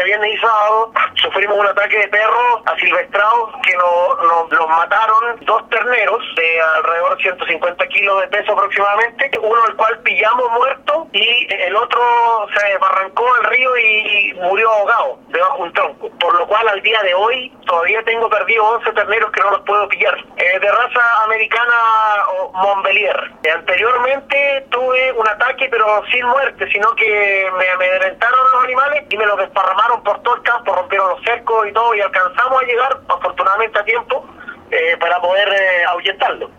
este viernes y sábado sufrimos un ataque de perros asilvestrados que nos mataron 2 terneros de alrededor de 150 kilos de peso aproximadamente, uno al cual pillamos muerto y el otro se barrancó al río y murió ahogado debajo de un tronco, por lo cual al día de hoy todavía tengo perdido 11 terneros que no los puedo pillar, de raza americana o Montbélier. Anteriormente tuve un ataque pero sin muerte, sino que me amedrentaron los animales y me los desparramaron por todo el campo, rompieron los cercos y todo, y alcanzamos a llegar afortunadamente a tiempo para poder ahuyentarlo.